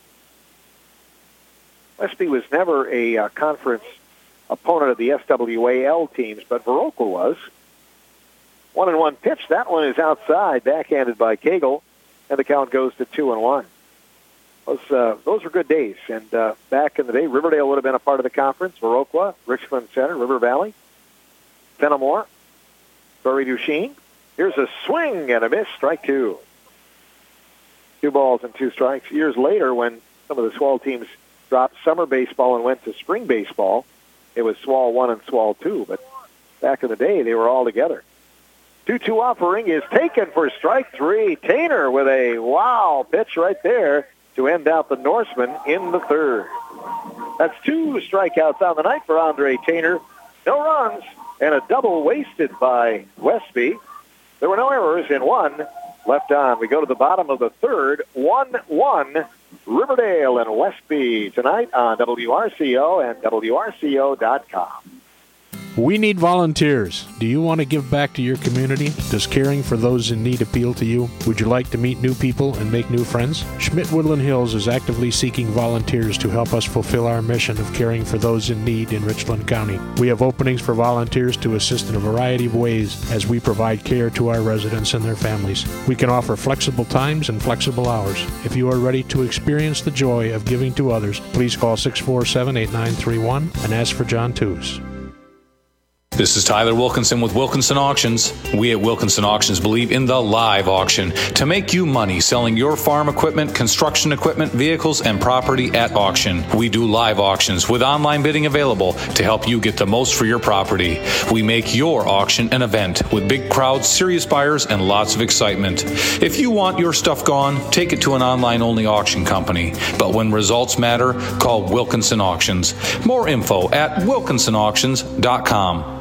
Westby was never a conference opponent of the SWAL teams, but Viroqua was. 1-1 pitch. That one is outside, backhanded by Cagle, and the count goes to 2-1. Those were good days, and back in the day, Riverdale would have been a part of the conference. Viroqua, Richland Center, River Valley, Fenimore, Prairie du Chien. Here's a swing and a miss, strike 2. 2 balls and 2 strikes. Years later, when some of the SWAL teams dropped summer baseball and went to spring baseball, it was SWAL 1 and SWAL 2, but back in the day, they were all together. 2-2 offering is taken for strike 3. Tainter with a wow pitch right there to end out the Norseman in the third. That's 2 strikeouts on the night for Andre Tainter. No runs and a double wasted by Westby. There were no errors and 1 left on. We go to the bottom of the third. 1-1 Riverdale and Westby tonight on WRCO and WRCO.com. We need volunteers. Do you want to give back to your community? Does caring for those in need appeal to you? Would you like to meet new people and make new friends? Schmidt-Woodland Hills is actively seeking volunteers to help us fulfill our mission of caring for those in need in Richland County. We have openings for volunteers to assist in a variety of ways as we provide care to our residents and their families. We can offer flexible times and flexible hours. If you are ready to experience the joy of giving to others, please call 647-8931 and ask for John Tews. This is Tyler Wilkinson with Wilkinson Auctions. We at Wilkinson Auctions believe in the live auction to make you money selling your farm equipment, construction equipment, vehicles, and property at auction. We do live auctions with online bidding available to help you get the most for your property. We make your auction an event with big crowds, serious buyers, and lots of excitement. If you want your stuff gone, take it to an online-only auction company. But when results matter, call Wilkinson Auctions. More info at wilkinsonauctions.com.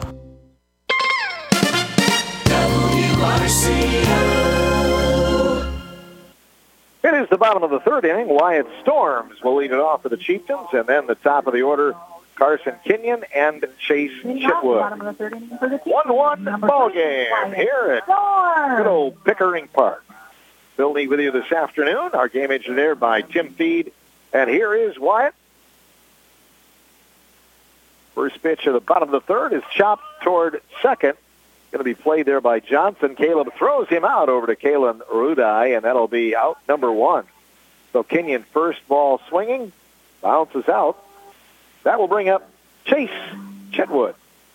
It is the bottom of the third inning. Wyatt Storms will lead it off for the Chieftains, and then the top of the order, Carson Kenyon and Chase Chitwood. 1-1 ball game here at good old Pickering Park. Bill Lee with you this afternoon. Our game engineer by Tim Feed. And here is Wyatt. First pitch of the bottom of the third is chopped toward second. Going to be played there by Johnson. Caleb throws him out over to Kalen Rudai, and that'll be out number 1. So Kenyon, first ball swinging, bounces out. That will bring up Chase Chitwood.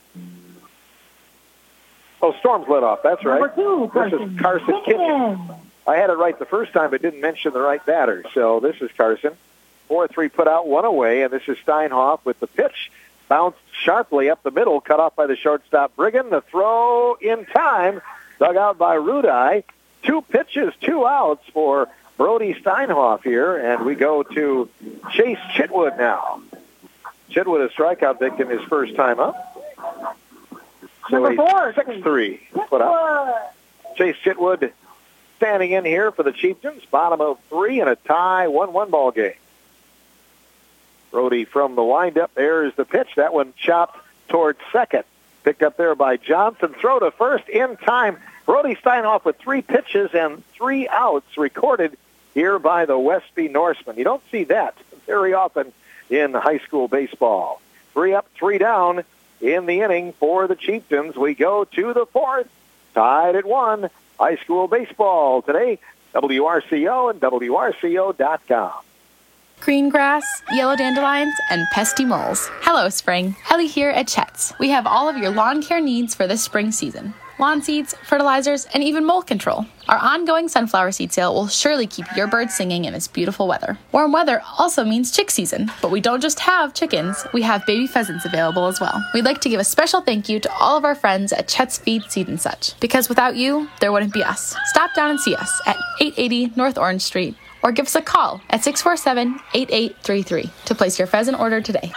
Oh, Storms led off. That's right. This is Carson Kenyon. I had it right the first time, but didn't mention the right batter. So this is Carson. 4-3 put out, 1 away, and this is Steinhoff with the pitch. Bounced sharply up the middle, cut off by the shortstop Brigham. The throw in time, dug out by Rudai. 2 pitches, 2 outs for Brody Steinhoff here, and we go to Chase Chitwood now. Chitwood, a strikeout victim, his first time up. So Number 4, 6-3 put out. Chase Chitwood standing in here for the Chieftains. Bottom of 3 and a tie, 1-1 ball game. Brody from the windup. There's the pitch. That one chopped towards second. Picked up there by Johnson. Throw to first in time. Brody Steinhoff with 3 pitches and 3 outs recorded here by the Westby Norsemen. You don't see that very often in high school baseball. 3 up, 3 down in the inning for the Chieftains. We go to the 4th. Tied at 1. High school baseball today. WRCO and WRCO.com. Green grass, yellow dandelions, and pesky moles. Hello, spring. Ellie here at Chet's. We have all of your lawn care needs for this spring season. Lawn seeds, fertilizers, and even mold control. Our ongoing sunflower seed sale will surely keep your birds singing in this beautiful weather. Warm weather also means chick season, but we don't just have chickens, we have baby pheasants available as well. We'd like to give a special thank you to all of our friends at Chet's Feed, Seed and Such, because without you, there wouldn't be us. Stop down and see us at 880 North Orange Street, or give us a call at 647-8833 to place your pheasant order today.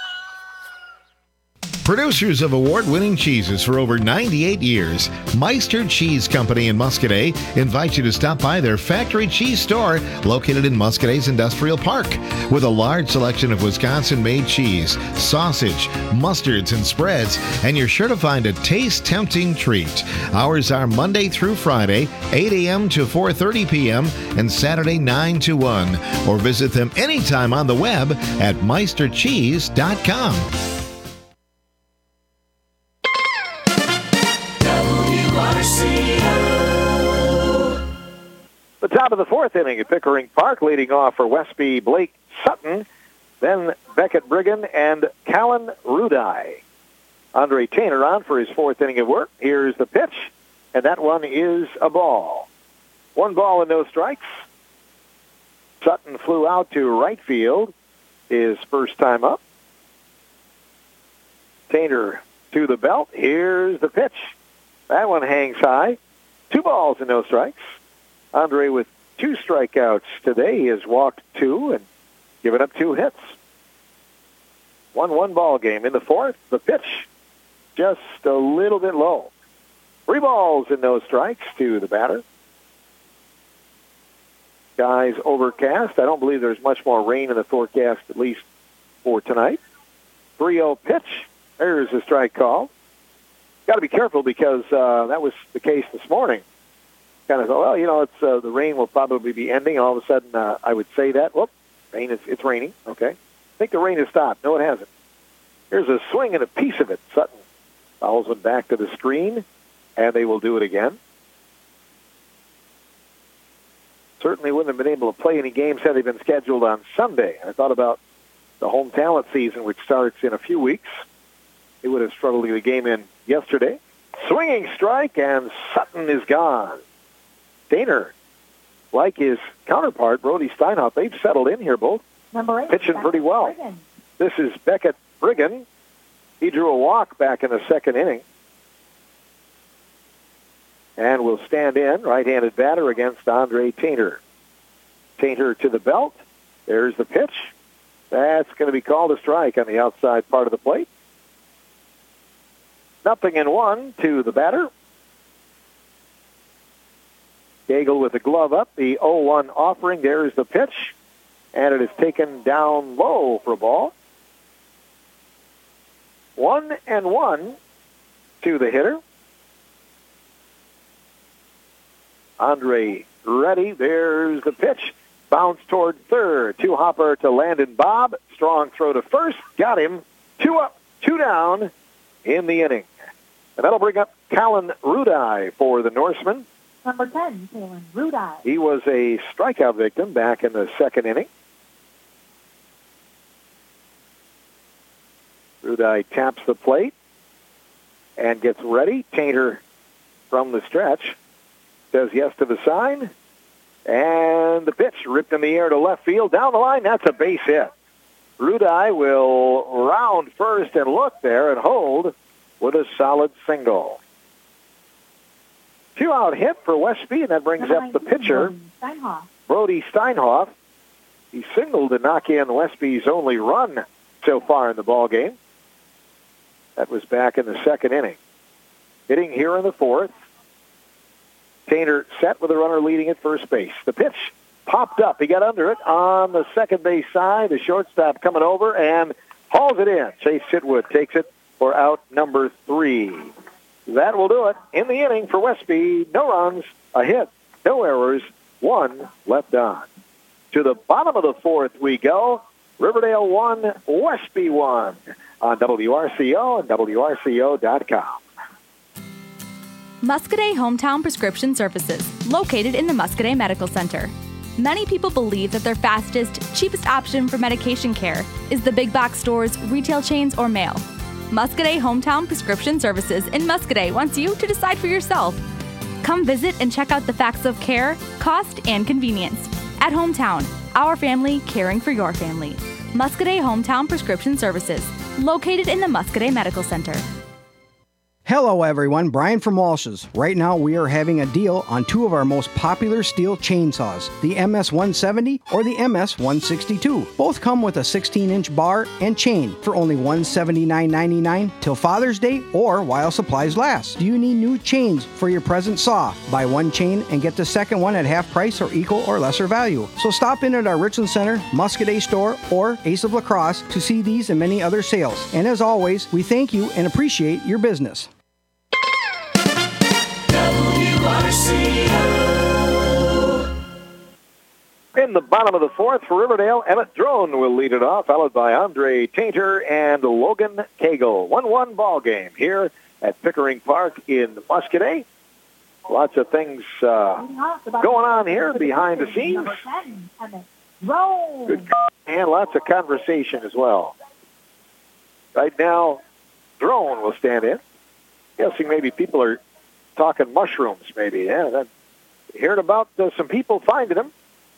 Producers of award-winning cheeses for over 98 years, Meister Cheese Company in Muscadet invites you to stop by their factory cheese store located in Muscadet's Industrial Park. With a large selection of Wisconsin-made cheese, sausage, mustards, and spreads, and you're sure to find a taste-tempting treat. Hours are Monday through Friday, 8 a.m. to 4:30 p.m., and Saturday 9 to 1. Or visit them anytime on the web at meistercheese.com. The top of the 4th inning at Pickering Park, leading off for Westby, Blake Sutton, then Beckett Brigham and Callan Rudai. Andre Tainer on for his 4th inning of work. Here's the pitch, and that one is a ball. 1 ball and no strikes. Sutton flew out to right field, his first time up. Tainer to the belt. Here's the pitch. That one hangs high. 2 balls and no strikes. Andre with 2 strikeouts today. He has walked 2 and given up 2 hits. 1-1 ball game. In the 4th, the pitch just a little bit low. 3 balls and no strikes to the batter. Skies overcast. I don't believe there's much more rain in the forecast, at least for tonight. 3-0 pitch. There's a strike call. Got to be careful because that was the case this morning. Kind of thought, well, you know, it's the rain will probably be ending. All of a sudden, I would say that. Whoop, it's raining. Okay. I think the rain has stopped. No, it hasn't. Here's a swing and a piece of it. Sutton fouls it back to the screen, and they will do it again. Certainly wouldn't have been able to play any games had they been scheduled on Sunday. I thought about the home talent season, which starts in a few weeks. They would have struggled to get a game in yesterday. Swinging strike, and Sutton is gone. Tainer, like his counterpart, Brody Steinhoff, they've settled in here both, pitching pretty well. Brigham. This is Beckett Brigham. He drew a walk back in the 2nd inning. And will stand in, right-handed batter against Andre Tainer. Tainer to the belt. There's the pitch. That's going to be called a strike on the outside part of the plate. 0-1 to the batter. Gagel with the glove up, the 0-1 offering. There's the pitch, and it is taken down low for a ball. 1-1 to the hitter. Andre ready. There's the pitch. Bounce toward third. 2-hopper to Landon Bob. Strong throw to first. Got him. 2 up, 2 down in the inning. And that'll bring up Callan Rudai for the Norsemen. Number 10, Callan Rudai. He was a strikeout victim back in the 2nd inning. Rudai taps the plate and gets ready. Tainer from the stretch says yes to the sign. And the pitch ripped in the air to left field. Down the line, that's a base hit. Rudai will round first and look there and hold with a solid single. 2-out hit for Westby, and that brings up the pitcher, Brody Steinhoff. He singled to knock in Westby's only run so far in the ball game. That was back in the 2nd inning. Hitting here in the 4th, Tainter set with a runner leading at first base. The pitch popped up. He got under it on the second base side. The shortstop coming over and hauls it in. Chase Chitwood takes it for out number 3. That will do it in the inning for Westby. No runs, a hit, no errors, 1 left on. To the bottom of the 4th we go. Riverdale 1, Westby 1 on WRCO and WRCO.com. Muscadet Hometown Prescription Services, located in the Muscadet Medical Center. Many people believe that their fastest, cheapest option for medication care is the big box stores, retail chains, or mail. Muscadet Hometown Prescription Services in Muscadet wants you to decide for yourself. Come visit and check out the facts of care, cost, and convenience. At Hometown, our family caring for your family. Muscadet Hometown Prescription Services, located in the Muscadet Medical Center. Hello everyone, Brian from Walsh's. Right now we are having a deal on 2 of our most popular Stihl chainsaws, the MS-170 or the MS-162. Both come with a 16-inch bar and chain for only $179.99 till Father's Day or while supplies last. Do you need new chains for your present saw? Buy one chain and get the second one at half price or equal or lesser value. So stop in at our Richland Center, Muscadet store, or Ace of La Crosse to see these and many other sales. And as always, we thank you and appreciate your business. In the bottom of the 4th for Riverdale, Emmett Drone will lead it off, followed by Andre Tainter and Logan Cagle. 1-1 ball game here at Pickering Park in Muscadet. Lots of things going on here behind the scenes. Good, and lots of conversation as well. Right now, Drone will stand in. Guessing maybe people are talking mushrooms, maybe. Yeah, heard about some people finding them.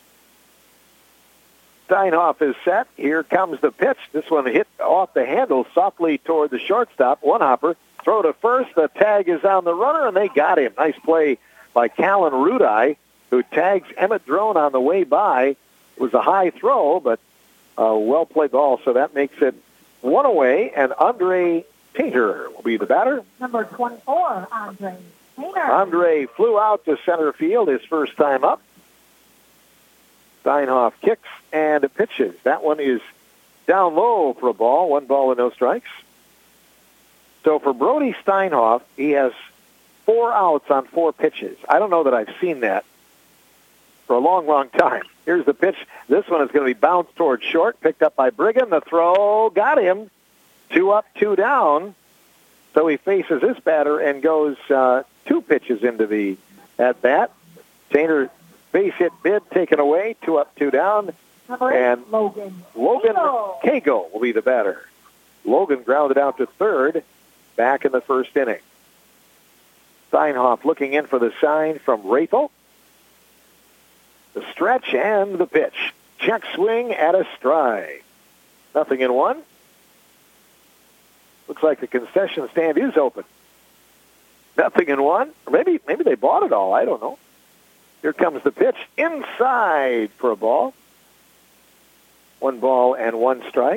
Steinhoff is set. Here comes the pitch. This one hit off the handle softly toward the shortstop. One hopper. Throw to first. The tag is on the runner, and they got him. Nice play by Callan Rudai, who tags Emmett Drone on the way by. It was a high throw, but a well-played ball, so that makes it 1 away, and Andre Tainter will be the batter. Number 24, Andre Tainter. Andre flew out to center field his first time up. Steinhoff kicks and pitches. That one is down low for a ball. 1 ball and no strikes. So for Brody Steinhoff, he has 4 outs on 4 pitches. I don't know that I've seen that for a long, long time. Here's the pitch. This one is going to be bounced towards short, picked up by Brigham. The throw got him. 2 up, 2 down. So he faces this batter and goes 2 pitches into the at-bat. Tainter base hit bid taken away, 2 up, 2 down. And Logan Cagle will be the batter. Logan grounded out to third back in the first inning. Steinhoff looking in for the sign from Rathel. The stretch and the pitch. Check swing at a stride. 0-1. Looks like the concession stand is open. 0-1. Or maybe they bought it all. I don't know. Here comes the pitch inside for a ball. 1 ball and 1 strike.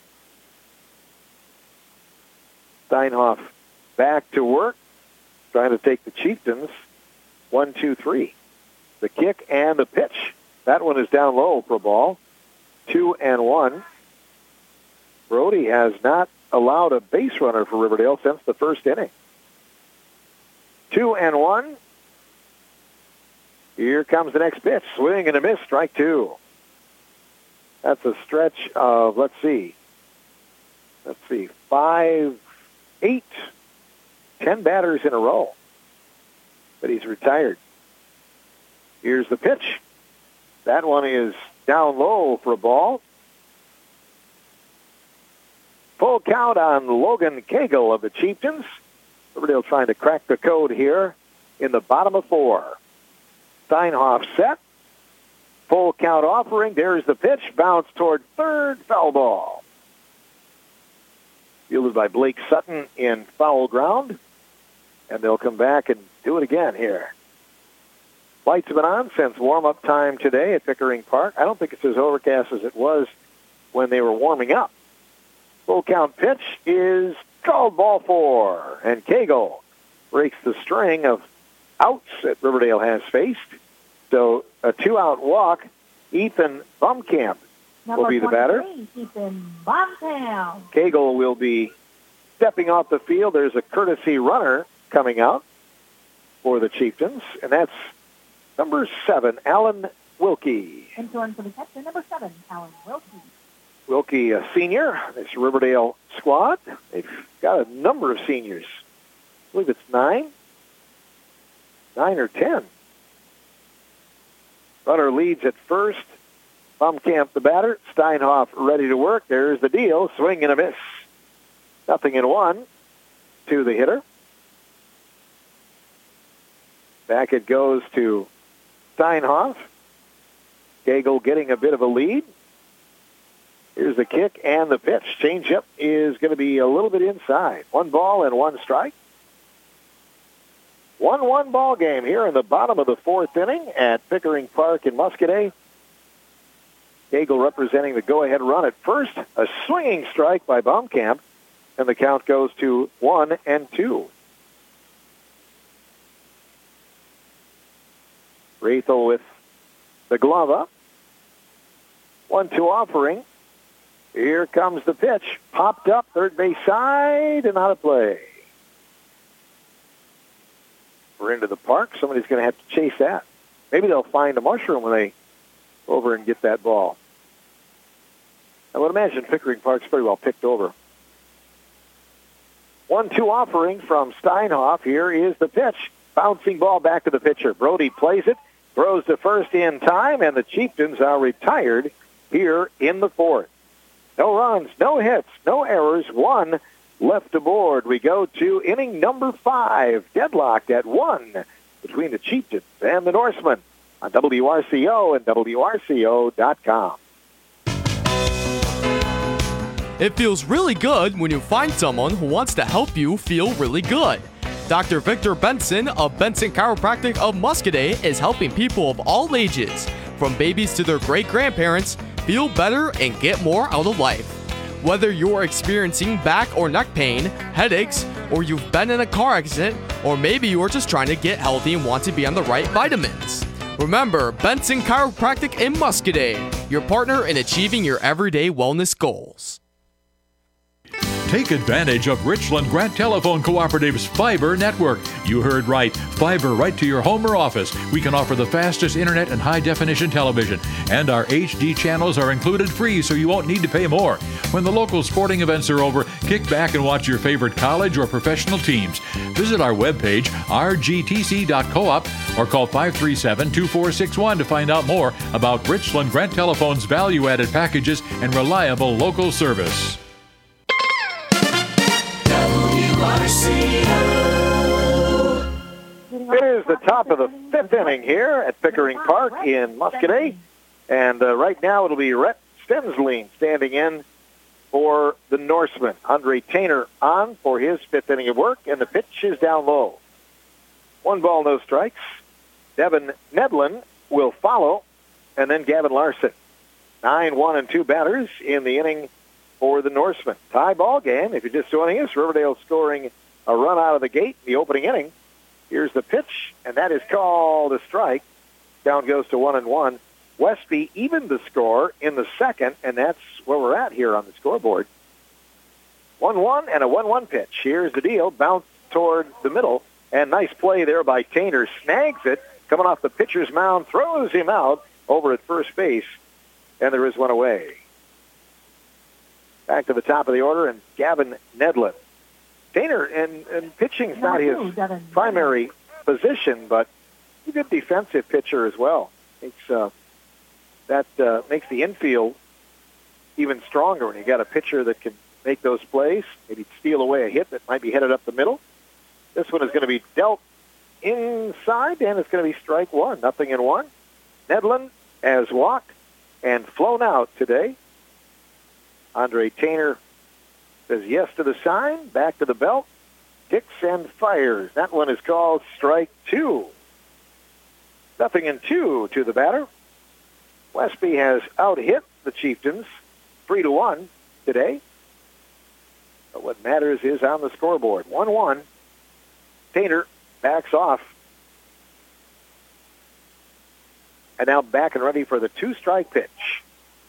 Steinhoff back to work, trying to take the Chieftains. 1-2-3. The kick and the pitch. That one is down low for a ball. 2-1. Brody has not allowed a base runner for Riverdale since the first inning. 2-1. Here comes the next pitch. Swing and a miss. Strike 2. That's a stretch of, let's see, 5, 8, 10 batters in a row. But he's retired. Here's the pitch. That one is down low for a ball. Full count on Logan Cagle of the Chieftains. Riverdale trying to crack the code here in the bottom of 4. Steinhoff set. Full count offering. There's the pitch. Bounce toward third. Foul ball. Fielded by Blake Sutton in foul ground. And they'll come back and do it again here. Lights have been on since warm-up time today at Pickering Park. I don't think it's as overcast as it was when they were warming up. Full count pitch is called ball 4. And Cagle breaks the string of outs that Riverdale has faced. So a 2-out walk. Ethan Bumkamp will be the batter. Ethan Bumkamp. Cagle will be stepping off the field. There's a courtesy runner coming out for the Chieftains, and that's number 7, Alan Wilkie. Into one for the catcher, number 7, Alan Wilkie. Wilkie, a senior, this Riverdale squad. They've got a number of seniors. I believe it's 9 or 10. Runner leads at first. Bumkamp the batter. Steinhoff ready to work. There's the deal. Swing and a miss. 0-1 to the hitter. Back it goes to Steinhoff. Cagle getting a bit of a lead. Here's the kick and the pitch. Changeup is going to be a little bit inside. 1 ball and 1 strike. 1-1 ball game here in the bottom of the 4th inning at Pickering Park in Muscoda. Cagle representing the go-ahead run at first. A swinging strike by Bumkamp, and the count goes to 1-2. Raethel with the glove up. 1-2 offering. Here comes the pitch. Popped up, third base side, and out of play. We're into the park. Somebody's going to have to chase that. Maybe they'll find a mushroom when they go over and get that ball. I would imagine Pickering Park's pretty well picked over. 1-2 offering from Steinhoff. Here is the pitch. Bouncing ball back to the pitcher. Brody plays it, throws to first in time, and the Chieftains are retired here in the 4th. No runs, no hits, no errors, 1 left aboard. We go to inning number 5, deadlocked at 1 between the Chieftains and the Norsemen on WRCO and WRCO.com. It feels really good when you find someone who wants to help you feel really good. Dr. Victor Benson of Benson Chiropractic of Muscoda is helping people of all ages, from babies to their great-grandparents, feel better and get more out of life. Whether you're experiencing back or neck pain, headaches, or you've been in a car accident, or maybe you're just trying to get healthy and want to be on the right vitamins. Remember, Benson Chiropractic in Muscoda, your partner in achieving your everyday wellness goals. Take advantage of Richland Grant Telephone Cooperative's fiber network. You heard right. Fiber right to your home or office. We can offer the fastest internet and high-definition television. And our HD channels are included free, so you won't need to pay more. When the local sporting events are over, kick back and watch your favorite college or professional teams. Visit our webpage, rgtc.coop, or call 537-2461 to find out more about Richland Grant Telephone's value-added packages and reliable local service. It is the top of the 5th inning here at Pickering Park in Muscoda. And right now it'll be Rhett Stenslein standing in for the Norsemen. Andre Tainer on for his 5th inning of work, and the pitch is down low. 1 ball, no strikes. Devin Nedlin will follow, and then Gavin Larson. 9-1-2 batters in the inning for the Norsemen. Tie ball game. If you're just joining us, Riverdale scoring a run out of the gate in the opening inning. Here's the pitch, and that is called a strike. Down goes to 1-1. Westby evened the score in the 2nd, and that's where we're at here on the scoreboard. 1-1 and a 1-1 pitch. Here's the deal. Bounce toward the middle, and nice play there by Tainer. Snags it, coming off the pitcher's mound, throws him out over at first base, and there is one away. Back to the top of the order, and Gavin Nedlin. Tainer, and pitching's not his primary position, but he's a good defensive pitcher as well. That makes the infield even stronger when you got a pitcher that can make those plays, maybe steal away a hit that might be headed up the middle. This one is going to be dealt inside, and it's going to be strike 1, 0-1. Nedlin has walked and flown out today. Andre Tainer says yes to the sign, back to the belt, kicks and fires. That one is called strike 2. 0-2 to the batter. Westby has out-hit the Chieftains 3-1 today. But what matters is on the scoreboard. 1-1. Tainer backs off And now back and ready for the 2-strike pitch.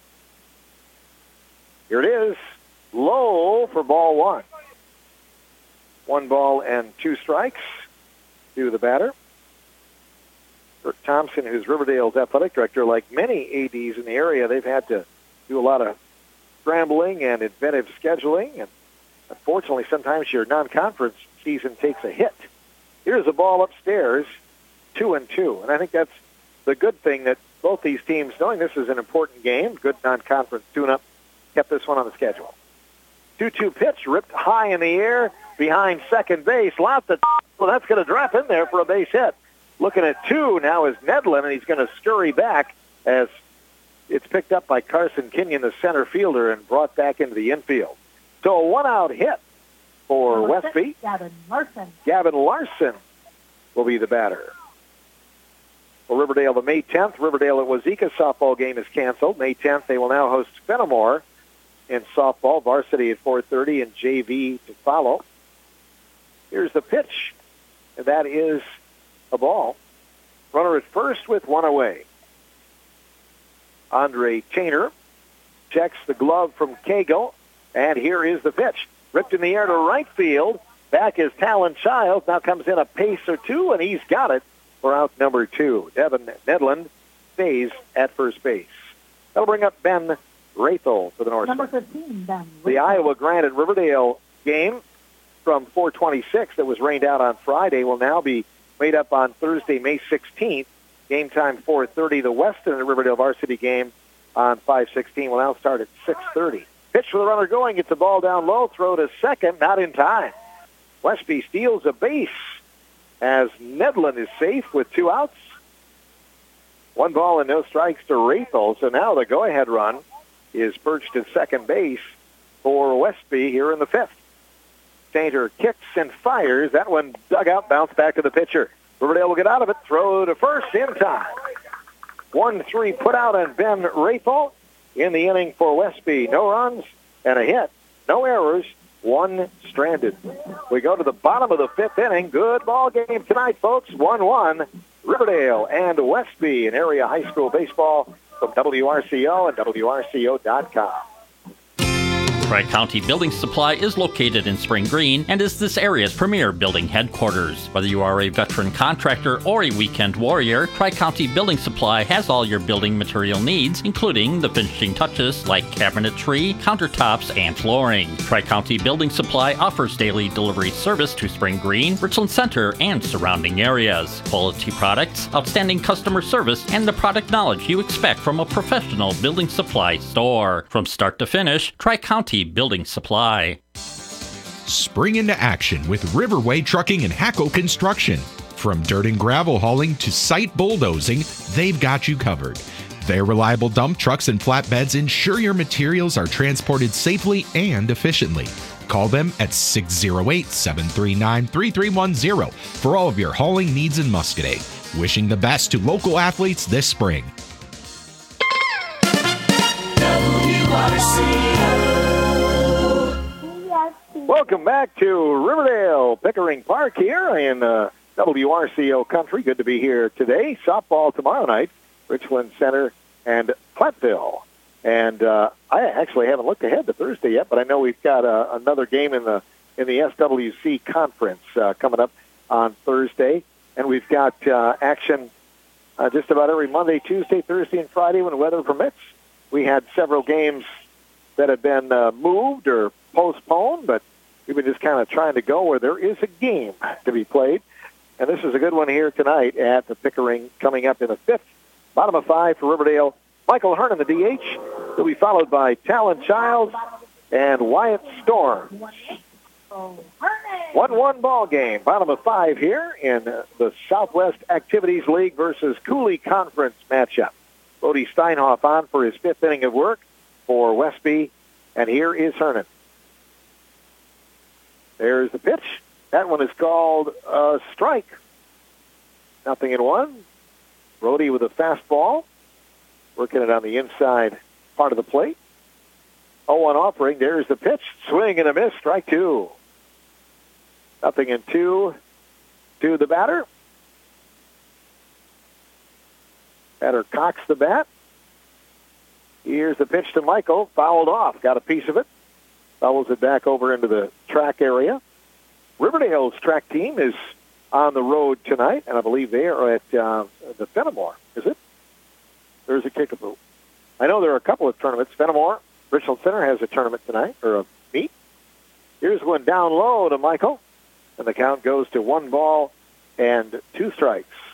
Here it is. Low for ball 1. 1 ball and 2 strikes to the batter. Bert Thompson, who's Riverdale's athletic director, like many ADs in the area, they've had to do a lot of scrambling and inventive scheduling. And unfortunately, sometimes your non-conference season takes a hit. Here's a ball upstairs, 2-2. And I think that's the good thing that both these teams, knowing this is an important game, good non-conference tune-up, kept this one on the schedule. 2-2 pitch, ripped high in the air behind second base. Lots of, well, that's going to drop in there for a base hit. Looking at 2 now is Nedlin, and he's going to scurry back as it's picked up by Carson Kenyon, the center fielder, and brought back into the infield. So a 1-out hit for Westby. Gavin Larson will be the batter. For Riverdale, the May 10th, Riverdale at Wazeeka softball game is canceled. May 10th, they will now host Fenimore in softball, varsity at 4:30 and JV to follow. Here's the pitch, and that is a ball. Runner at first with 1 away. Andre Tainer checks the glove from Cagle, and here is the pitch. Ripped in the air to right field. Back is Talon Childs. Now comes in a pace or 2, and he's got it for out number 2. Devin Nedlin stays at first base. That'll bring up Ben Rathel for the Norsemen. Number 15, Ben. The Iowa Granite Riverdale game from 426 that was rained out on Friday will now be made up on Thursday, May 16th. Game time 4:30. The Weston and Riverdale varsity game on 5/16 will now start at 6:30. Pitch for the runner going. It's a ball down low. Throw to second. Not in time. Westby steals a base as Nedlin is safe with 2 outs. 1 ball and no strikes to Rathel. So now the go-ahead run is perched at second base for Westby here in the 5th. Tainter kicks and fires. That one dug out, bounced back to the pitcher. Riverdale will get out of it. Throw to first in time. 1-3 put out on Ben Rathel in the inning for Westby. No runs and a hit. No errors. 1 stranded. We go to the bottom of the 5th inning. Good ball game tonight, folks. 1-1. Riverdale and Westby in area high school baseball from WRCO and WRCO.com. Tri-County Building Supply is located in Spring Green and is this area's premier building headquarters. Whether you are a veteran contractor or a weekend warrior, Tri-County Building Supply has all your building material needs, including the finishing touches like cabinetry, countertops, and flooring. Tri-County Building Supply offers daily delivery service to Spring Green, Richland Center, and surrounding areas. Quality products, outstanding customer service, and the product knowledge you expect from a professional building supply store. From start to finish, Tri-County Building Supply. Spring into action with Riverway Trucking and Hacko Construction. From dirt and gravel hauling to site bulldozing, they've got you covered. Their reliable dump trucks and flatbeds ensure your materials are transported safely and efficiently. Call them at 608-739-3310 for all of your hauling needs in Muscoda. Wishing the best to local athletes this spring. Welcome back to Riverdale Pickering Park here in WRCO country. Good to be here today. Softball tomorrow night, Richland Center and Platteville. And I actually haven't looked ahead to Thursday yet, but I know we've got another game in the SWC conference coming up on Thursday. And we've got action just about every Monday, Tuesday, Thursday, and Friday when the weather permits. We had several games that have been moved or postponed, but we've been just kind of trying to go where there is a game to be played. And this is a good one here tonight at the Pickering, coming up in the 5th. Bottom of 5 for Riverdale. Michael Hernan, the DH. He'll be followed by Talon Childs and Wyatt Storms. 1-1 ball game. Bottom of 5 here in the Southwest Activities League versus Cooley Conference matchup. Bodie Steinhoff on for his 5th inning of work for Westby. And here is Hernan. There's the pitch. That one is called a strike. 0-1. Brody with a fastball. Working it on the inside part of the plate. 0-1 offering. There's the pitch. Swing and a miss. Strike 2. 0-2 to the batter. Batter cocks the bat. Here's the pitch to Michael. Fouled off. Got a piece of it. Fouls it back over into the track area. Riverdale's track team is on the road tonight, and I believe they are at the Fenimore. Is it? There's a kickapoo. I know there are a couple of tournaments. Fenimore, Richland Center has a tournament tonight, or a meet. Here's one down low to Michael, and the count goes to 1 ball and 2 strikes.